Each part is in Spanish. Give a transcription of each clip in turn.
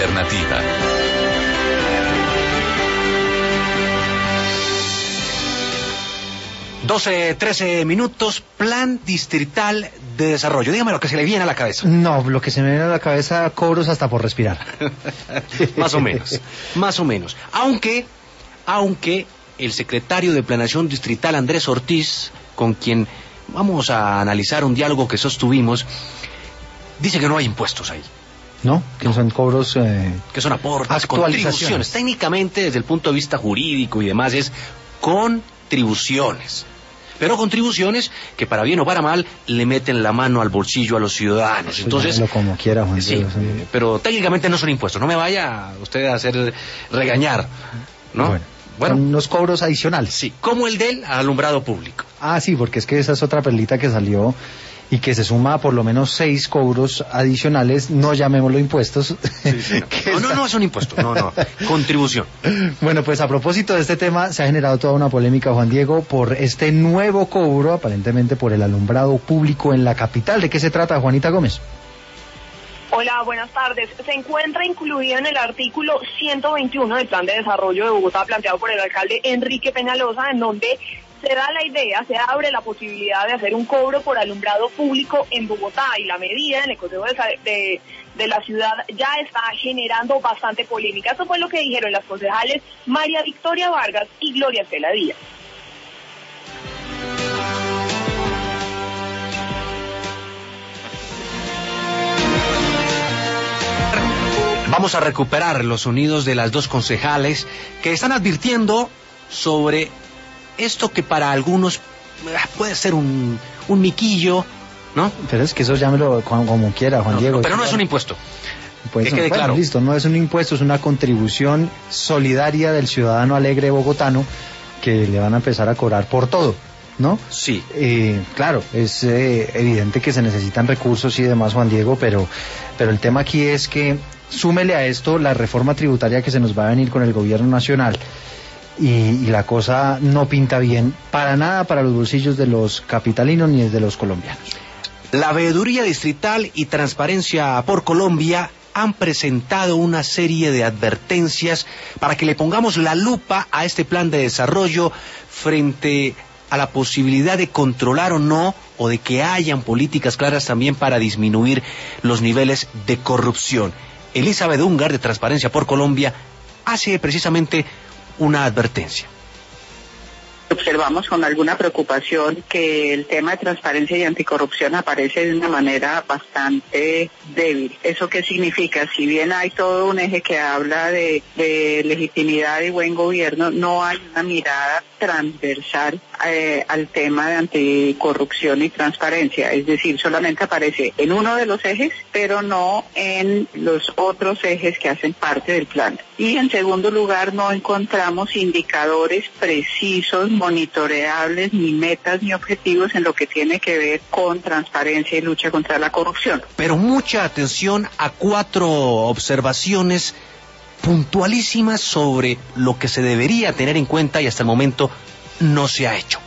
alternativa. 12-13 minutos, Plan Distrital de Desarrollo. Dígame lo que se le viene a la cabeza. No, lo que se me viene a la cabeza, cobros hasta por respirar. Más o menos, más o menos. Aunque el secretario de Planeación Distrital, Andrés Ortiz, con quien vamos a analizar un diálogo que sostuvimos, dice que no hay impuestos ahí. ¿No? Que no son cobros... que son aportes, contribuciones. Técnicamente, desde el punto de vista jurídico y demás, es contribuciones. Pero contribuciones que, para bien o para mal, le meten la mano al bolsillo a los ciudadanos. Entonces, como quiera, Juan Diego. Sí, pero técnicamente no son impuestos. No me vaya usted a hacer regañar, ¿no? Bueno, son unos cobros adicionales. Sí, como el del alumbrado público. Ah, sí, porque es que esa es otra perlita que salió y que se suma a por lo menos 6 cobros adicionales, no llamémoslo impuestos. Sí, no. No es un impuesto, no, contribución. Bueno, pues a propósito de este tema, se ha generado toda una polémica, Juan Diego, por este nuevo cobro, aparentemente por el alumbrado público en la capital. ¿De qué se trata, Juanita Gómez? Hola, buenas tardes. Se encuentra incluido en el artículo 121 del Plan de Desarrollo de Bogotá, planteado por el alcalde Enrique Peñalosa, en donde se da la idea, se abre la posibilidad de hacer un cobro por alumbrado público en Bogotá, y la medida en el Consejo de la ciudad ya está generando bastante polémica. Eso fue lo que dijeron las concejales María Victoria Vargas y Gloria Estela Díaz. Vamos a recuperar los sonidos de las dos concejales que están advirtiendo sobre esto que para algunos puede ser un miquillo, ¿no? Pero es que eso llámelo como quiera, Juan Diego. Pero no es un impuesto. Pues, que quede claro. Listo, no es un impuesto, es una contribución solidaria del ciudadano alegre bogotano que le van a empezar a cobrar por todo, ¿no? Sí. Claro, es evidente que se necesitan recursos y demás, Juan Diego, pero el tema aquí es que súmele a esto la reforma tributaria que se nos va a venir con el gobierno nacional y la cosa no pinta bien para nada para los bolsillos de los capitalinos ni de los colombianos. La Veeduría Distrital y Transparencia por Colombia han presentado una serie de advertencias para que le pongamos la lupa a este plan de desarrollo frente a la posibilidad de controlar o no, o de que hayan políticas claras también para disminuir los niveles de corrupción. Elizabeth Ungar, de Transparencia por Colombia, hace precisamente una advertencia. Observamos con alguna preocupación que el tema de transparencia y anticorrupción aparece de una manera bastante débil. ¿Eso qué significa? Si bien hay todo un eje que habla de legitimidad y buen gobierno, no hay una mirada transversal al tema de anticorrupción y transparencia. Es decir, solamente aparece en uno de los ejes, pero no en los otros ejes que hacen parte del plan. Y en segundo lugar, no encontramos indicadores precisos, monitoreables, ni metas ni objetivos en lo que tiene que ver con transparencia y lucha contra la corrupción. Pero mucha atención a 4 observaciones puntualísimas sobre lo que se debería tener en cuenta y hasta el momento no se ha hecho.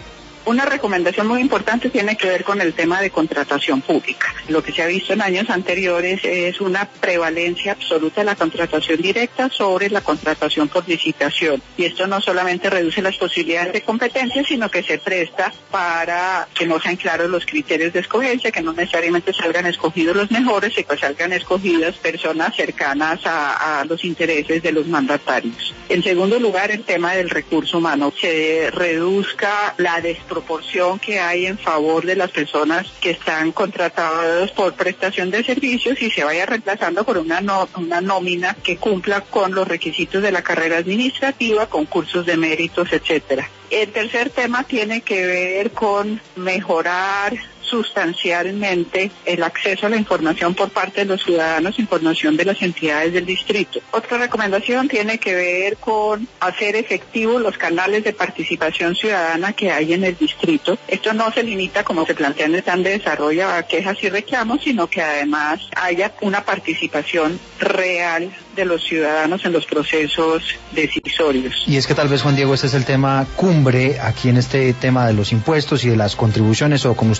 Una recomendación muy importante tiene que ver con el tema de contratación pública. Lo que se ha visto en años anteriores es una prevalencia absoluta de la contratación directa sobre la contratación por licitación. Y esto no solamente reduce las posibilidades de competencia, sino que se presta para que no sean claros los criterios de escogencia, que no necesariamente salgan escogidos los mejores, sino que salgan escogidas personas cercanas a los intereses de los mandatarios. En segundo lugar, el tema del recurso humano. Se reduzca la desproporción que hay en favor de las personas que están contratadas por prestación de servicios y se vaya reemplazando por una nómina que cumpla con los requisitos de la carrera administrativa, con cursos de méritos, etcétera. El tercer tema tiene que ver con mejorar sustancialmente el acceso a la información por parte de los ciudadanos, información de las entidades del distrito. Otra recomendación tiene que ver con hacer efectivos los canales de participación ciudadana que hay en el distrito. Esto no se limita, como se plantea en el plan de desarrollo, a quejas y reclamos, sino que además haya una participación real de los ciudadanos en los procesos decisorios. Y es que tal vez, Juan Diego, este es el tema cumbre aquí en este tema de los impuestos y de las contribuciones, o como usted lo quiera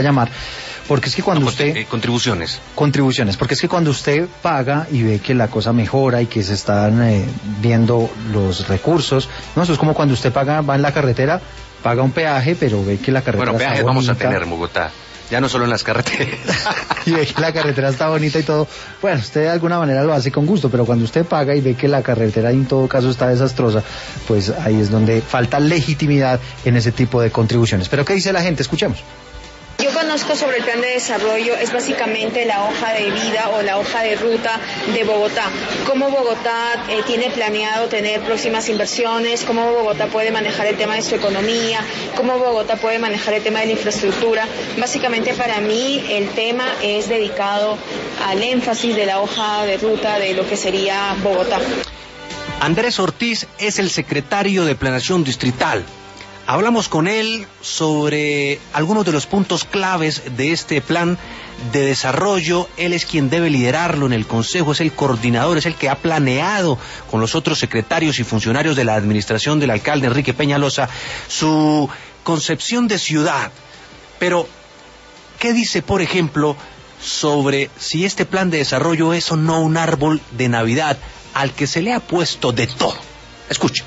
llamar, porque es que cuando contribuciones, porque es que cuando usted paga y ve que la cosa mejora y que se están viendo los recursos, no, eso es como cuando usted va en la carretera, paga un peaje, pero ve que la carretera peajes está vamos bonita. a tener en Bogotá, ya no solo en las carreteras. Y ve que la carretera está bonita y todo, bueno, usted de alguna manera lo hace con gusto, pero cuando usted paga y ve que la carretera en todo caso está desastrosa, pues ahí es donde falta legitimidad en ese tipo de contribuciones. Pero ¿qué dice la gente? Escuchemos. Yo conozco sobre el plan de desarrollo, es básicamente la hoja de vida o la hoja de ruta de Bogotá. Cómo Bogotá tiene planeado tener próximas inversiones, cómo Bogotá puede manejar el tema de su economía, cómo Bogotá puede manejar el tema de la infraestructura. Básicamente para mí el tema es dedicado al énfasis de la hoja de ruta de lo que sería Bogotá. Andrés Ortiz es el secretario de Planeación Distrital. Hablamos con él sobre algunos de los puntos claves de este plan de desarrollo. Él es quien debe liderarlo en el Consejo, es el coordinador, es el que ha planeado con los otros secretarios y funcionarios de la administración del alcalde Enrique Peñalosa su concepción de ciudad. Pero, ¿qué dice, por ejemplo, sobre si este plan de desarrollo es o no un árbol de Navidad al que se le ha puesto de todo? Escuche.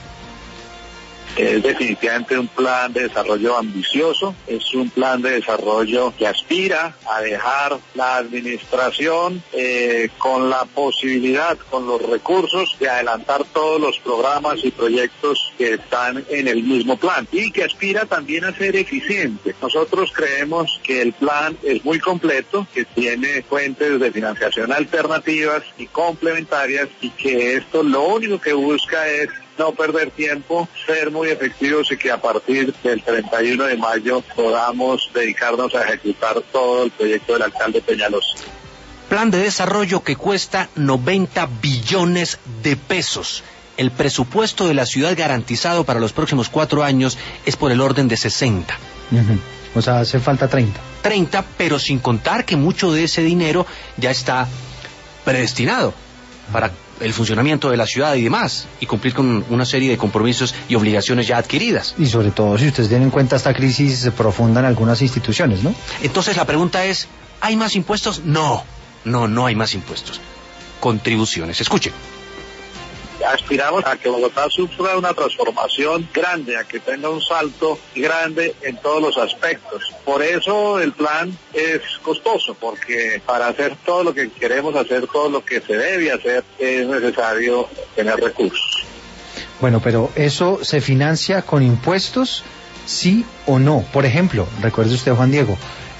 Es definitivamente un plan de desarrollo ambicioso, es un plan de desarrollo que aspira a dejar la administración con la posibilidad, con los recursos de adelantar todos los programas y proyectos que están en el mismo plan y que aspira también a ser eficiente. Nosotros creemos que el plan es muy completo, que tiene fuentes de financiación alternativas y complementarias y que esto lo único que busca es no perder tiempo, ser muy efectivos y que a partir del 31 de mayo podamos dedicarnos a ejecutar todo el proyecto del alcalde Peñalosa. Plan de desarrollo que cuesta 90 billones de pesos. El presupuesto de la ciudad garantizado para los próximos 4 años es por el orden de 60. O sea, hace falta 30. 30, pero sin contar que mucho de ese dinero ya está predestinado para el funcionamiento de la ciudad y demás, y cumplir con una serie de compromisos y obligaciones ya adquiridas. Y sobre todo si ustedes tienen en cuenta esta crisis profunda en algunas instituciones, ¿no? Entonces la pregunta es, ¿hay más impuestos? No hay más impuestos. Contribuciones. Escuchen. Aspiramos a que Bogotá sufra una transformación grande, a que tenga un salto grande en todos los aspectos. Por eso el plan es costoso, porque para hacer todo lo que queremos hacer, todo lo que se debe hacer, es necesario tener recursos. Bueno, pero ¿eso se financia con impuestos, sí o no? Por ejemplo, recuerde usted, Juan Diego,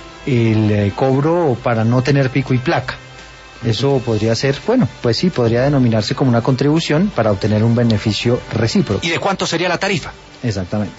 el cobro para no tener pico y placa. Eso podría ser, bueno, pues sí, podría denominarse como una contribución para obtener un beneficio recíproco. ¿Y de cuánto sería la tarifa? Exactamente.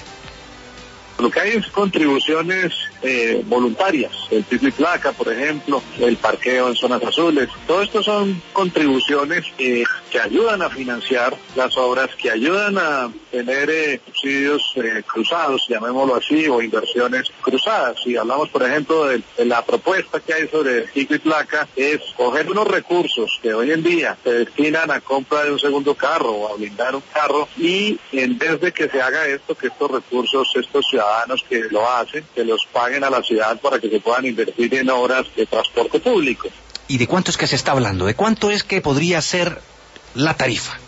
Lo que hay es contribuciones voluntarias, el pico y placa, por ejemplo, el parqueo en zonas azules. Todo esto son contribuciones que ayudan a financiar las obras, que ayudan a tener subsidios cruzados, llamémoslo así, o inversiones cruzadas. Si hablamos, por ejemplo, de la propuesta que hay sobre el pico y placa, es coger unos recursos que hoy en día se destinan a compra de un segundo carro o a blindar un carro, y en vez de que se haga esto, que estos recursos, estos ciudadanos que lo hacen, que los paguen a la ciudad para que se puedan invertir en obras de transporte público. ¿Y de cuánto es que se está hablando? ¿De cuánto es que podría ser la tarifa?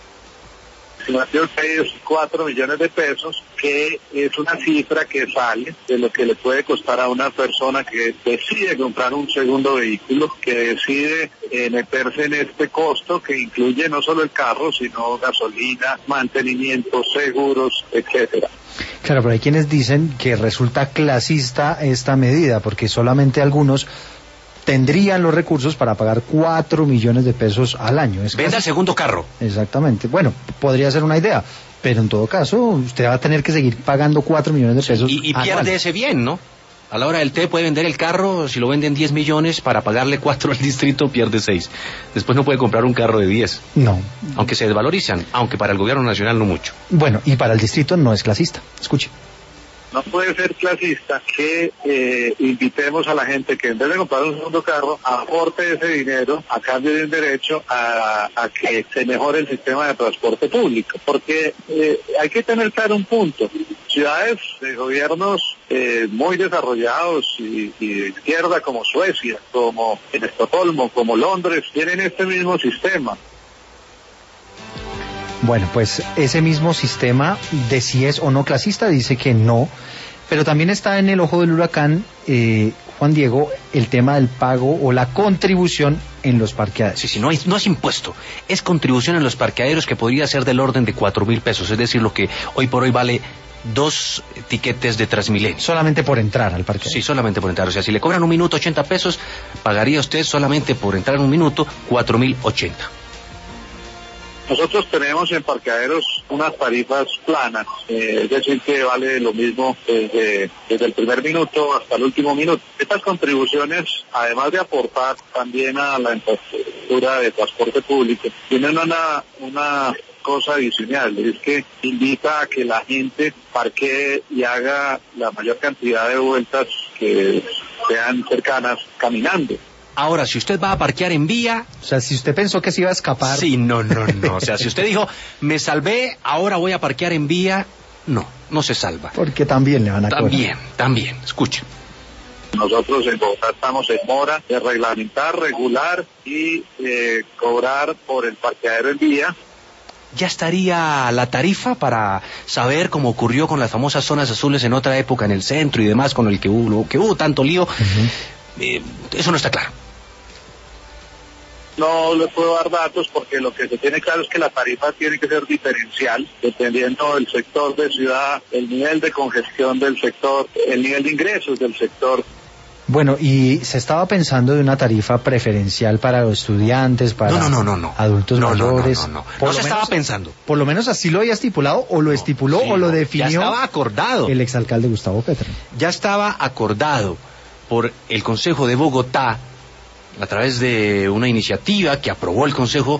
La estimación es 4 millones de pesos, que es una cifra que sale de lo que le puede costar a una persona que decide comprar un segundo vehículo, que decide meterse en este costo que incluye no solo el carro, sino gasolina, mantenimiento, seguros, etcétera. Claro, pero hay quienes dicen que resulta clasista esta medida, porque solamente algunos tendrían los recursos para pagar 4 millones de pesos al año. Venda el segundo carro. Exactamente. Bueno, podría ser una idea, pero en todo caso usted va a tener que seguir pagando 4 millones de pesos. Y pierde ese bien, ¿no? A la hora del té puede vender el carro, si lo venden 10 millones, para pagarle 4 al distrito pierde 6. Después no puede comprar un carro de 10. No. Aunque se desvalorizan, aunque para el gobierno nacional no mucho. Bueno, y para el distrito no es clasista. Escuche. No puede ser clasista que invitemos a la gente que en vez de comprar un segundo carro, aporte ese dinero a cambio de un derecho a que se mejore el sistema de transporte público. Porque hay que tener claro un punto. Ciudades de gobiernos muy desarrollados y de izquierda como Suecia, como en Estocolmo, como Londres, tienen este mismo sistema. Bueno, pues ese mismo sistema de si es o no clasista dice que no, pero también está en el ojo del huracán, Juan Diego, el tema del pago o la contribución en los parqueaderos. Sí, no es impuesto, es contribución en los parqueaderos que podría ser del orden de 4.000 pesos, es decir, lo que hoy por hoy vale 2 tiquetes de Transmilenio. Solamente por entrar al parqueadero. Sí, solamente por entrar. O sea, si le cobran un minuto 80 pesos, pagaría usted solamente por entrar un minuto 4.080. Nosotros tenemos en parqueaderos unas tarifas planas, es decir, que vale lo mismo desde el primer minuto hasta el último minuto. Estas contribuciones, además de aportar también a la infraestructura de transporte público, tienen una cosa adicional, es que invita a que la gente parquee y haga la mayor cantidad de vueltas que sean cercanas caminando. Ahora, si usted va a parquear en vía... O sea, si usted pensó que se iba a escapar... Sí, no. O sea, si usted dijo, me salvé, ahora voy a parquear en vía, no se salva. Porque también le van a cobrar. También, escuchen. Nosotros en Bogotá estamos en mora de reglamentar, regular y cobrar por el parqueadero en vía. Ya estaría la tarifa para saber, cómo ocurrió con las famosas zonas azules en otra época, en el centro y demás, con el que hubo tanto lío. Eso no está claro. No le puedo dar datos porque lo que se tiene claro es que la tarifa tiene que ser diferencial, dependiendo del sector de ciudad, el nivel de congestión del sector, el nivel de ingresos del sector. Bueno, y se estaba pensando de una tarifa preferencial para los estudiantes, para adultos mayores. No se estaba pensando. Por lo menos así lo había estipulado, o lo estipuló, o lo definió. Ya estaba acordado. El exalcalde Gustavo Petro. Ya estaba acordado por el Consejo de Bogotá, a través de una iniciativa que aprobó el Consejo,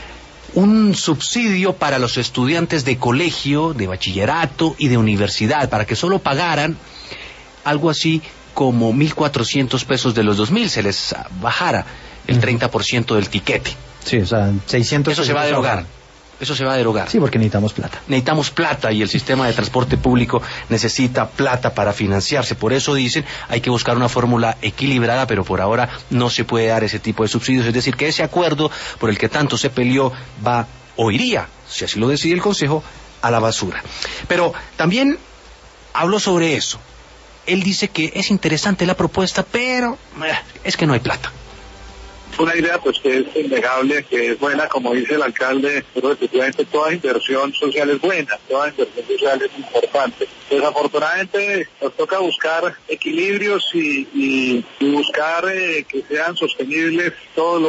un subsidio para los estudiantes de colegio, de bachillerato y de universidad, para que solo pagaran algo así como 1.400 pesos de los 2.000, se les bajara el 30% del tiquete. Sí, o sea, 600. Eso se va a derogar. Eso se va a derogar. Sí, porque necesitamos plata. Necesitamos plata y el sistema de transporte público necesita plata para financiarse. Por eso dicen, hay que buscar una fórmula equilibrada, pero por ahora no se puede dar ese tipo de subsidios. Es decir, que ese acuerdo por el que tanto se peleó va o iría, si así lo decide el Consejo, a la basura. Pero también habló sobre eso. Él dice que es interesante la propuesta, pero es que no hay plata. Una idea pues que es innegable, que es buena, como dice el alcalde, pero efectivamente toda inversión social es buena, toda inversión social es importante. Desafortunadamente nos toca buscar equilibrios y buscar que sean sostenibles todos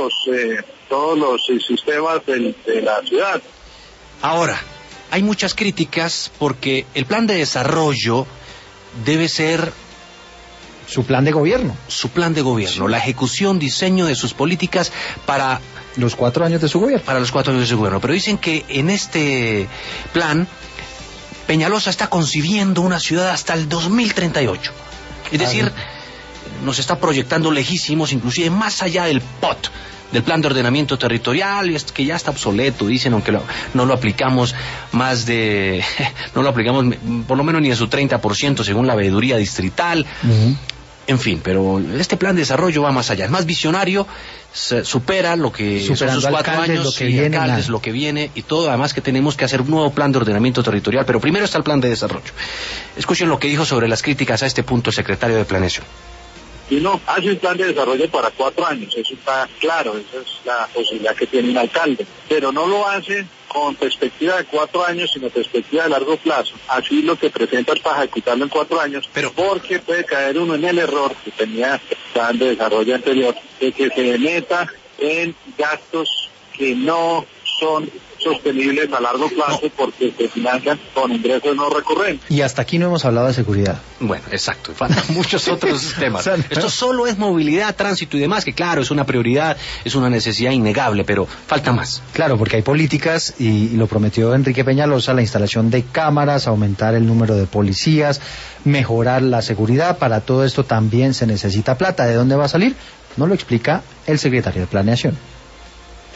los sistemas de la ciudad. Ahora, hay muchas críticas porque el plan de desarrollo debe ser su plan de gobierno. Su plan de gobierno, sí. La ejecución, diseño de sus políticas para los 4 años de su gobierno. Para los 4 años de su gobierno. Pero dicen que en este plan, Peñalosa está concibiendo una ciudad hasta el 2038. Es decir, nos está proyectando lejísimos, inclusive más allá del POT, del plan de ordenamiento territorial, que ya está obsoleto, dicen, aunque no lo aplicamos no lo aplicamos por lo menos ni en su 30% según la veeduría distrital. En fin, pero este plan de desarrollo va más allá, es más visionario, supera lo que son sus 4 años, lo que viene, alcaldes, lo que viene y todo. Además que tenemos que hacer un nuevo plan de ordenamiento territorial, pero primero está el plan de desarrollo. Escuchen lo que dijo sobre las críticas a este punto el secretario de Planeación. Y no hace un plan de desarrollo para 4 años, eso está claro, esa es la posibilidad que tiene un alcalde, pero no lo hace con perspectiva de 4 años, sino perspectiva de largo plazo. Así lo que presenta es para ejecutarlo en 4 años, pero porque puede caer uno en el error que tenía el plan de desarrollo anterior, de que se meta en gastos que no son sostenibles a largo plazo porque se financian con ingresos no recurrentes. Y hasta aquí no hemos hablado de seguridad. Bueno, exacto, faltan muchos otros temas. O sea, esto solo es movilidad, tránsito y demás, que claro, es una prioridad, es una necesidad innegable, pero falta más. Claro, porque hay políticas, y lo prometió Enrique Peñalosa, la instalación de cámaras, aumentar el número de policías, mejorar la seguridad. Para todo esto también se necesita plata. ¿De dónde va a salir? No lo explica el secretario de Planeación.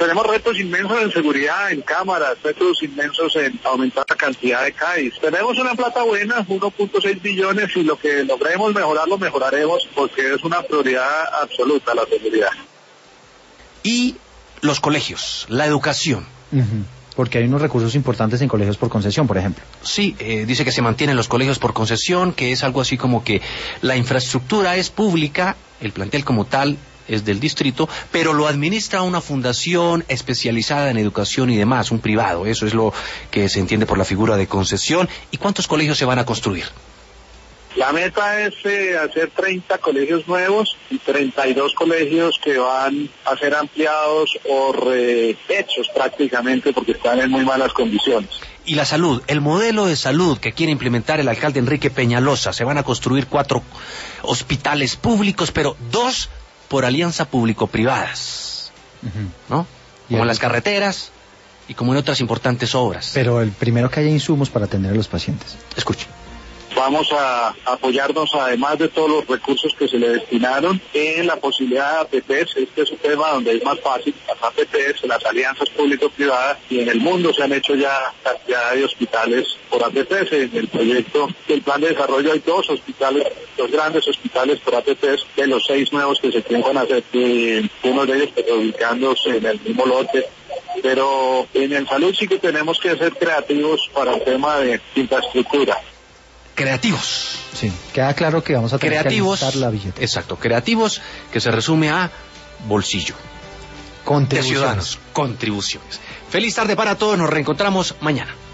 Tenemos retos inmensos en seguridad, en cámaras, retos inmensos en aumentar la cantidad de CAIs. Tenemos una plata buena, 1.6 billones, y lo que logremos mejorar, lo mejoraremos, porque es una prioridad absoluta la seguridad. Y los colegios, la educación. Porque hay unos recursos importantes en colegios por concesión, por ejemplo. Sí, dice que se mantienen los colegios por concesión, que es algo así como que la infraestructura es pública, el plantel como tal es del distrito, pero lo administra una fundación especializada en educación y demás, un privado. Eso es lo que se entiende por la figura de concesión. ¿Y cuántos colegios se van a construir? La meta es hacer 30 colegios nuevos y 32 colegios que van a ser ampliados o rehechos prácticamente porque están en muy malas condiciones. Y la salud, el modelo de salud que quiere implementar el alcalde Enrique Peñalosa. Se van a construir 4 hospitales públicos, pero 2 por alianza público-privadas, ¿no? Como en las carreteras y como en otras importantes obras. Pero el primero que haya insumos para atender a los pacientes. Escuche. Vamos a apoyarnos, además de todos los recursos que se le destinaron, en la posibilidad de APPs. Este es un tema donde es más fácil, las APPs, las alianzas público-privadas, y en el mundo se han hecho ya cantidad de hospitales por APPs. En el proyecto del plan de desarrollo hay 2 hospitales, 2 grandes hospitales por APPs, de los 6 nuevos que se piensan hacer, uno de ellos ubicándose en el mismo lote. Pero en el salud sí que tenemos que ser creativos para el tema de infraestructura. Creativos. Sí, queda claro que vamos a tener que ajustar la billetera. Exacto, creativos, que se resume a bolsillo. Contribuciones. De ciudadanos, contribuciones. Feliz tarde para todos, nos reencontramos mañana.